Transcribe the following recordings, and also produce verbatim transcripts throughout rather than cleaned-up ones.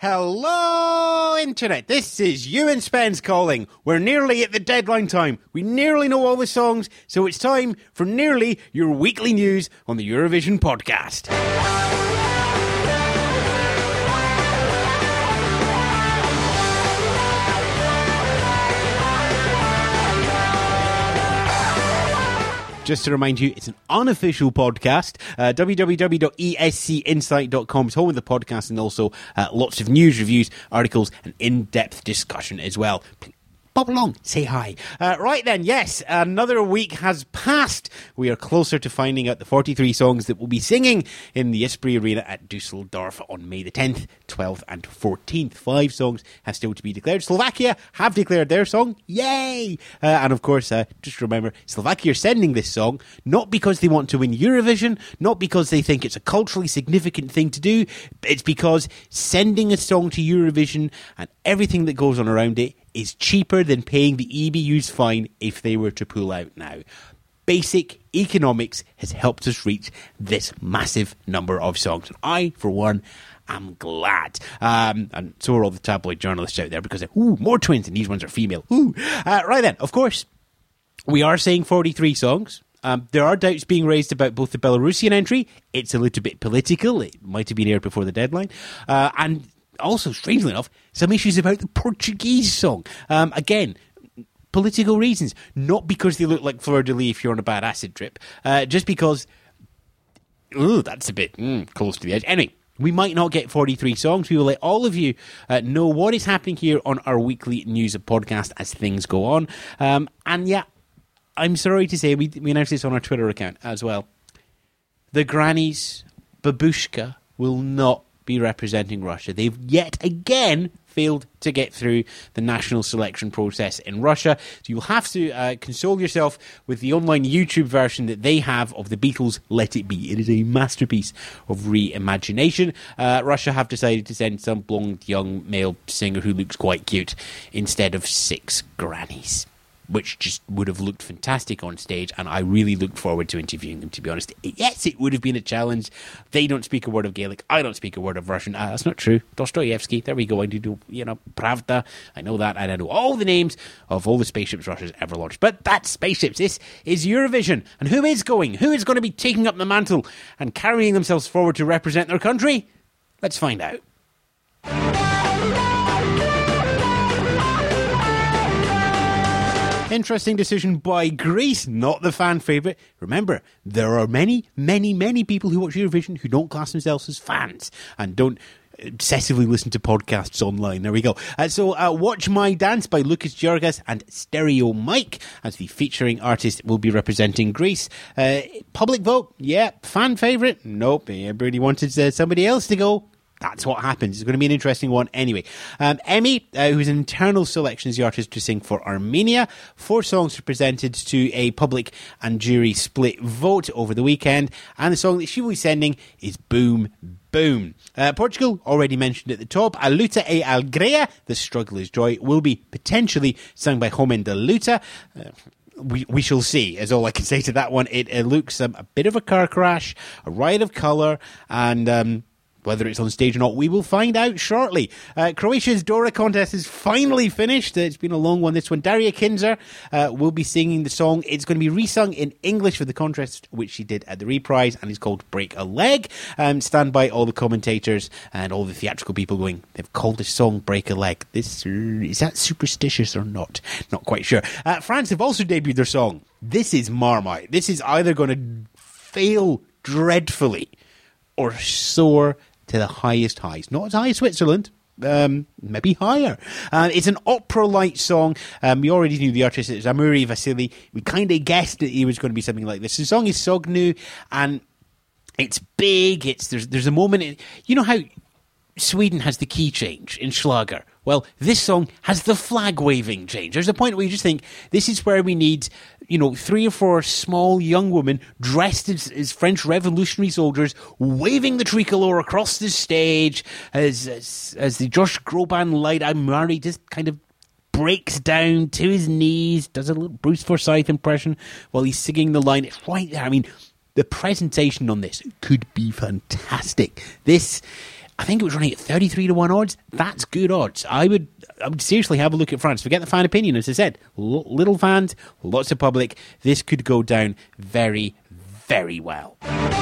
Hello, Internet. This is Ewan Spence calling. We're nearly at the deadline time. We nearly know all the songs, so it's time for nearly your weekly news on the Eurovision podcast. Just to remind you, it's an unofficial podcast. Uh, w w w dot e s c insight dot com is home of the podcast, and also uh, lots of news, reviews, articles, and in-depth discussion as well. Pop along, say hi. Uh, right then, yes, another week has passed. We are closer to finding out the forty-three songs that we'll be singing in the Esprit Arena at Dusseldorf on May the tenth, twelfth and fourteenth. Five songs have still to be declared. Slovakia have declared their song. Yay! Uh, and of course, uh, just remember, Slovakia are sending this song not because they want to win Eurovision, not because they think it's a culturally significant thing to do. It's because sending a song to Eurovision and everything that goes on around it is cheaper than paying the E B U's fine if they were to pull out now. Basic economics has helped us reach this massive number of songs. And I, for one, am glad. Um, and so are all the tabloid journalists out there, because, ooh, more twins, and these ones are female. Ooh. Uh, right then, of course, we are saying forty-three songs. Um, there are doubts being raised about both the Belarusian entry. It's a little bit political. It might have been aired before the deadline. Uh, and also, strangely enough, some issues about the Portuguese song. Um, again, political reasons. Not because they look like Fleur de Lis if you're on a bad acid trip. Uh, just because, ooh, that's a bit mm, close to the edge. Anyway, we might not get forty-three songs. We will let all of you uh, know what is happening here on our weekly news podcast as things go on. Um, and yeah, I'm sorry to say, we, we announced this on our Twitter account as well. The Grannies, Babushka, will not be representing Russia. They've yet again failed to get through the national selection process in Russia. So you'll have to uh, console yourself with the online YouTube version that they have of the Beatles' Let It Be. It is a masterpiece of reimagination. Uh, Russia have decided to send some blonde young male singer who looks quite cute instead of six grannies, which just would have looked fantastic on stage, and I really looked forward to interviewing them, to be honest. Yes, it would have been a challenge. They don't speak a word of Gaelic. I don't speak a word of Russian. Uh, that's not true. Dostoevsky, there we go. I do, you know, Pravda. I know that, and I know all the names of all the spaceships Russia's ever launched. But that's spaceships. This is Eurovision. And who is going? Who is going to be taking up the mantle and carrying themselves forward to represent their country? Let's find out. Interesting decision by Greece, not the fan favourite. Remember, there are many, many, many people who watch Eurovision who don't class themselves as fans and don't obsessively listen to podcasts online. There we go. Uh, so, uh, Watch My Dance by Lucas Georgas and Stereo Mike as the featuring artist will be representing Greece. Uh, public vote, yeah. Fan favourite, nope. Everybody wanted uh, somebody else to go. That's what happens. It's going to be an interesting one anyway. Um, Emmy, uh, who's an internal selection, is the artist to sing for Armenia. Four songs were presented to a public and jury split vote over the weekend, and the song that she will be sending is Boom Boom. Uh, Portugal, already mentioned at the top, A Luta e Alegria, The Struggle is Joy, will be potentially sung by Homem da Luta. Uh, We we shall see, is all I can say to that one. It, it looks um, a bit of a car crash, a riot of colour, and Um, whether it's on stage or not, we will find out shortly. Uh, Croatia's Dora contest is finally finished. It's been a long one, this one. Daria Kinzer uh, will be singing the song. It's going to be resung in English for the contest, which she did at the reprise, and it's called Break a Leg. Um, stand by all the commentators and all the theatrical people going, they've called this song Break a Leg. This, is that superstitious or not? Not quite sure. Uh, France have also debuted their song. This is Marmite. This is either going to fail dreadfully or soar to the highest highs. Not as high as Switzerland, um, maybe higher. Uh, it's an opera-like song. Um, we already knew the artist. It's Amuri Vasili. We kind of guessed that he was going to be something like this. The song is Sognu, and it's big. It's there's there's a moment. In, you know how Sweden has the key change in Schlager? Well, this song has the flag waving change. There's a point where you just think, this is where we need, you know, three or four small young women dressed as, as French revolutionary soldiers waving the tricolour across the stage as as, as the Josh Groban light Amari just kind of breaks down to his knees, does a little Bruce Forsyth impression while he's singing the line. It's right there. I mean, the presentation on this could be fantastic. This... I think it was running at thirty-three to one odds. That's good odds. I would I would seriously have a look at France. Forget the fan opinion. As I said, L- little fans, lots of public. This could go down very, very well.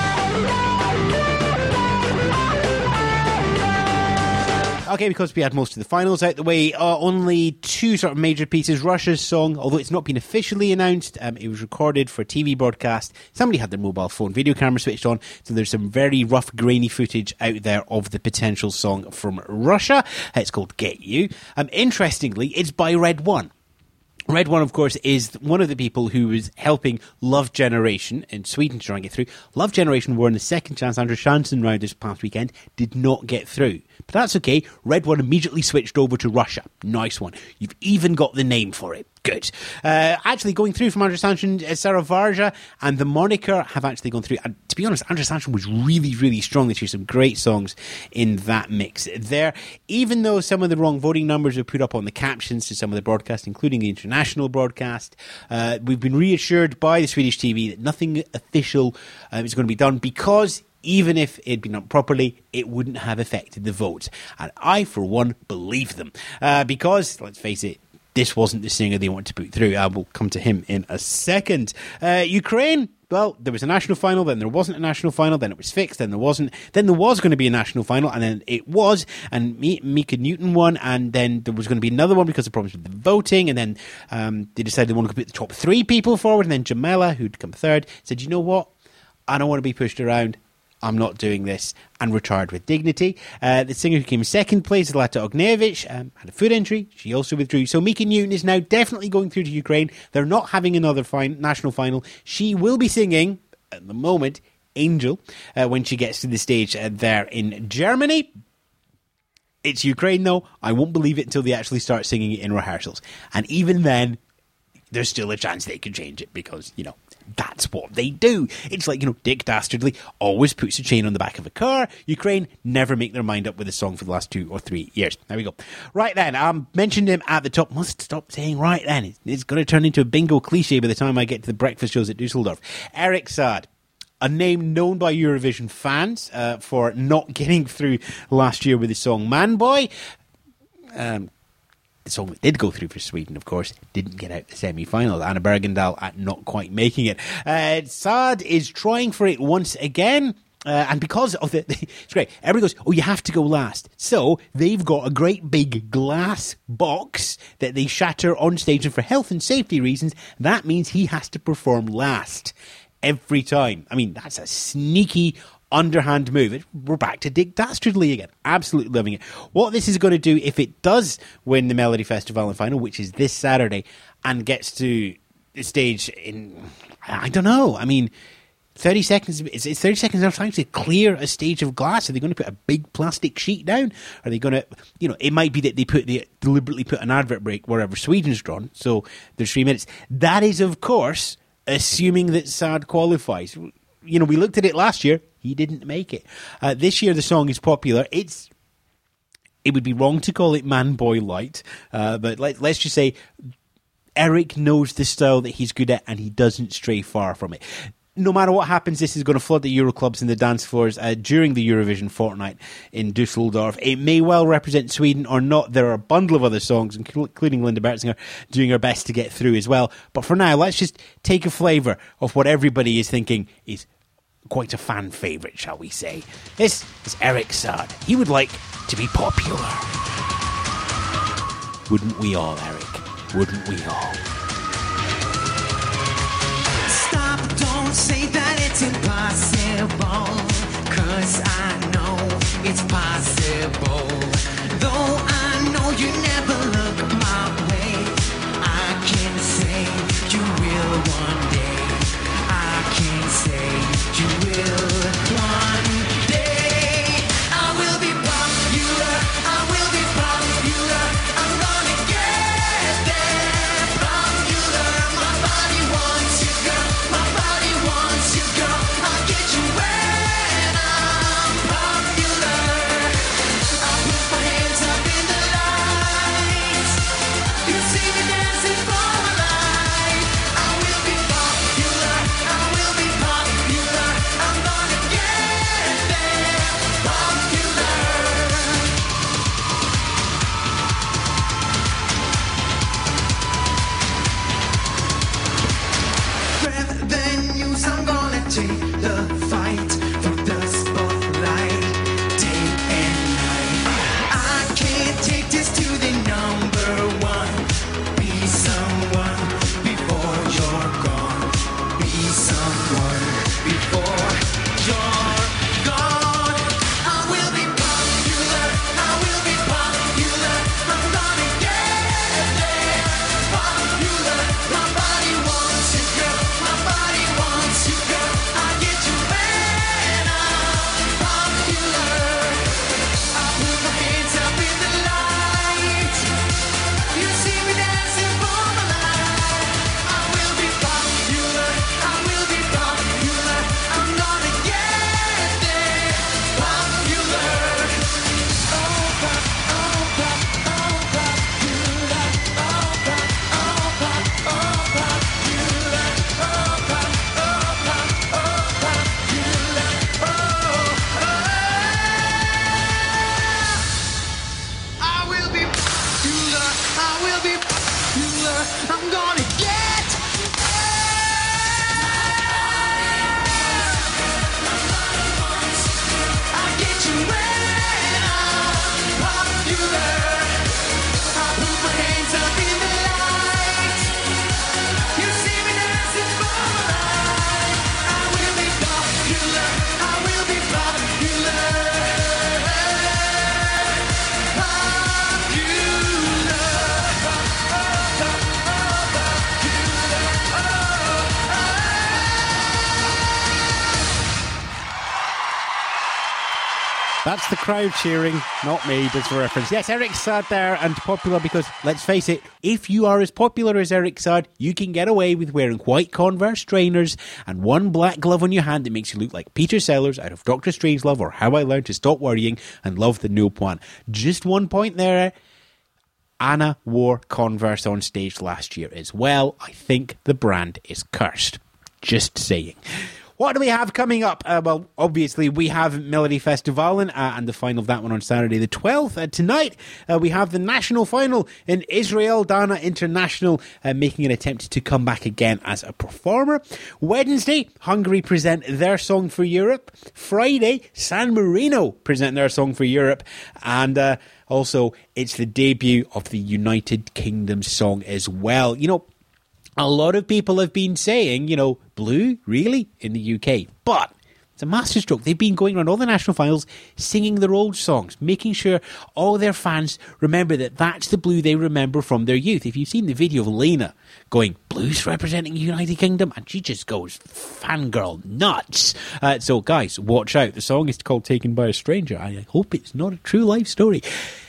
Okay, because we had most of the finals out the way, uh, only two sort of major pieces. Russia's song, although it's not been officially announced, um, it was recorded for T V broadcast. Somebody had their mobile phone video camera switched on, so there's some very rough, grainy footage out there of the potential song from Russia. It's called Get You. Um, interestingly, it's by Red One. Red One, of course, is one of the people who was helping Love Generation in Sweden to try and get through. Love Generation were in the second chance Andrew Chansen round this past weekend, did not get through. But that's okay. Red One immediately switched over to Russia. Nice one. You've even got the name for it. Good. Uh, actually going through from Andrew Sanchen, uh, Sarah Varja and the Moniker have actually gone through. And to be honest, Andrew Sanchen was really, really strong this year. Some great songs in that mix there. Even though some of the wrong voting numbers were put up on the captions to some of the broadcasts, including the international broadcast, uh, we've been reassured by the Swedish T V that nothing official uh, is going to be done, because even if it had been done properly, it wouldn't have affected the votes. And I, for one, believe them. Uh, because, let's face it, this wasn't the singer they wanted to put through. I will come to him in a second. Uh, Ukraine, well, there was a national final, then there wasn't a national final, then it was fixed, then there wasn't. Then there was going to be a national final, and then it was, and Mika Newton won, and then there was going to be another one because of problems with the voting, and then um, they decided they wanted to put the top three people forward, and then Jamela, who'd come third, said, you know what? I don't want to be pushed around. I'm not doing this, and retired with dignity. Uh, the singer who came second place, Zlata Ognievich, um, had a foot injury. She also withdrew. So Mika Newton is now definitely going through to Ukraine. They're not having another fin- national final. She will be singing, at the moment, Angel, uh, when she gets to the stage uh, there in Germany. It's Ukraine, though. I won't believe it until they actually start singing it in rehearsals. And even then, there's still a chance they could change it because, you know, that's what they do. It's like, you know, Dick Dastardly always puts a chain on the back of a car. Ukraine never make their mind up with a song for the last two or three years. There we go. Right then, I um, mentioned him at the top. Must stop saying right then. It's, it's going to turn into a bingo cliche by the time I get to the breakfast shows at Dusseldorf. Eric Saad. A name known by Eurovision fans uh, for not getting through last year with the song Man Boy. Um... The song that did go through for Sweden, of course, didn't get out the semi-final. Anna Bergendahl at not quite making it. Uh, Saad is trying for it once again. Uh, and because of the, it's great. Everybody goes, oh, you have to go last. So they've got a great big glass box that they shatter on stage. And for health and safety reasons, that means he has to perform last every time. I mean, that's a sneaky underhand move. We're back to Dick Dastardly again. Absolutely loving it. What this is going to do, if it does win the Melody Festival final, which is this Saturday, and gets to the stage in, I don't know, I mean, thirty seconds, it's thirty seconds enough time to clear a stage of glass? Are they going to put a big plastic sheet down? Are they going to, you know, it might be that they put the deliberately put an advert break wherever Sweden's drawn, so there's three minutes. That is, of course, assuming that Saad qualifies. You know, we looked at it last year. He didn't make it. Uh, this year, the song is popular. It's it would be wrong to call it Man Boy Light, uh, but let, let's just say Eric knows the style that he's good at, and he doesn't stray far from it. No matter what happens, this is going to flood the Euro clubs and the dance floors uh, during the Eurovision fortnight in Dusseldorf. It may well represent Sweden or not. There are a bundle of other songs, including Linda Bertzinger, doing her best to get through as well. But for now, let's just take a flavour of what everybody is thinking is quite a fan favourite, shall we say. This is Eric Saad. He would like to be popular. Wouldn't we all, Eric? Wouldn't we all? Stop, don't say that it's impossible, 'cause I know it's possible. Though I know you never look my way, I can say you will one day. I can say you will one day. I will be popular, I will be popular. I'm gonna get there. Popular, my body wants you, girl. My body wants you, girl. I'll get you when I'm popular. I'll That's the crowd cheering, not me, just for reference. Yes, Eric Saad there, and popular because, let's face it, if you are as popular as Eric Saad, you can get away with wearing white Converse trainers and one black glove on your hand that makes you look like Peter Sellers out of Doctor Strangelove or How I Learned to Stop Worrying and Love the No Plan. Just one point there. Anna wore Converse on stage last year as well. I think the brand is cursed. Just saying. What do we have coming up? Uh, well, obviously, we have Melodifestivalen uh, and the final of that one on Saturday the twelfth. Uh, tonight, uh, we have the national final in Israel. Dana International uh, making an attempt to come back again as a performer. Wednesday, Hungary present their song for Europe. Friday, San Marino present their song for Europe. And uh, also, it's the debut of the United Kingdom song as well. You know, a lot of people have been saying, you know, Blue, really? In the U K. But it's a masterstroke. They've been going around all the national finals singing their old songs, making sure all their fans remember that that's the Blue they remember from their youth. If you've seen the video of Lena going, Blues representing United Kingdom, and she just goes fangirl nuts. Uh, so, guys, watch out. The song is called Taken by a Stranger. I hope it's not a true life story.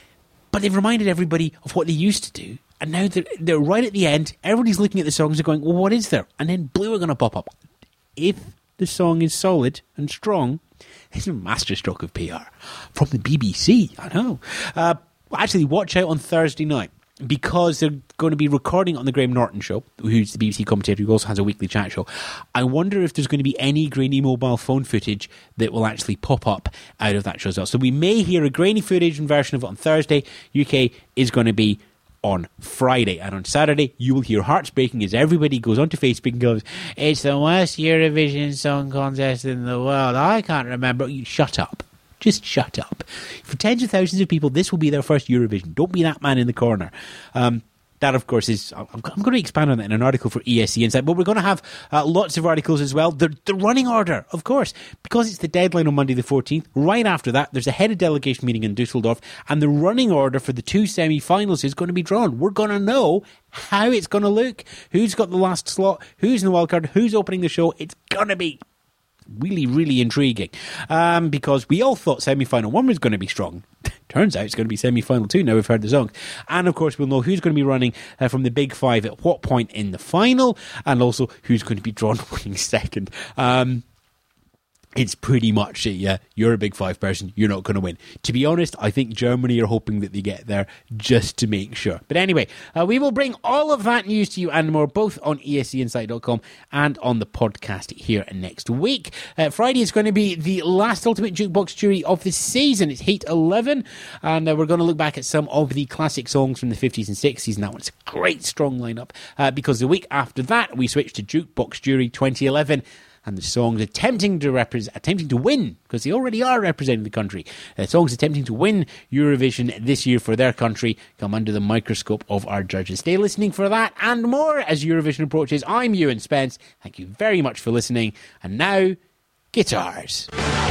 But they've reminded everybody of what they used to do. And now they're, they're right at the end. Everybody's looking at the songs and going, well, what is there? And then Blue are going to pop up. If the song is solid and strong, it's a masterstroke of P R. From the B B C, I know. Uh, actually, watch out on Thursday night, because they're going to be recording on the Graham Norton show, who's the B B C commentator who also has a weekly chat show. I wonder if there's going to be any grainy mobile phone footage that will actually pop up out of that show as well. So we may hear a grainy footage version of it on Thursday. U K is going to be on Friday, and on Saturday you will hear hearts breaking as everybody goes onto Facebook and goes, it's the worst Eurovision Song Contest in the world, I can't remember. You shut up, just shut up. For tens of thousands of people, this will be their first Eurovision. Don't be that man in the corner. um That, of course, is... I'm going to expand on that in an article for E S C Insight, but we're going to have uh, lots of articles as well. The, the running order, of course, because it's the deadline on Monday the fourteenth. Right after that, there's a head of delegation meeting in Dusseldorf, and the running order for the two semi-finals is going to be drawn. We're going to know how it's going to look, who's got the last slot, who's in the wildcard, who's opening the show. It's going to be really, really intriguing, um, because we all thought semi-final one was going to be strong. Turns out it's going to be semi-final two now we've heard the songs. And of course we'll know who's going to be running uh, from the big five at what point in the final, and also who's going to be drawn winning second. Um, it's pretty much it, yeah. You're a big five person, you're not going to win. To be honest, I think Germany are hoping that they get there just to make sure. But anyway, uh, we will bring all of that news to you and more, both on E S C insight dot com and on the podcast here next week. Uh, Friday is going to be the last Ultimate Jukebox Jury of the season. It's Heat eleven, and uh, we're going to look back at some of the classic songs from the fifties and sixties, and that one's a great, strong lineup, uh, because the week after that, we switch to Jukebox Jury twenty eleven, and the songs attempting to represent, attempting to win, because they already are representing the country. Uh, songs attempting to win Eurovision this year for their country come under the microscope of our judges. Stay listening for that and more as Eurovision approaches. I'm Ewan Spence. Thank you very much for listening. And now, guitars.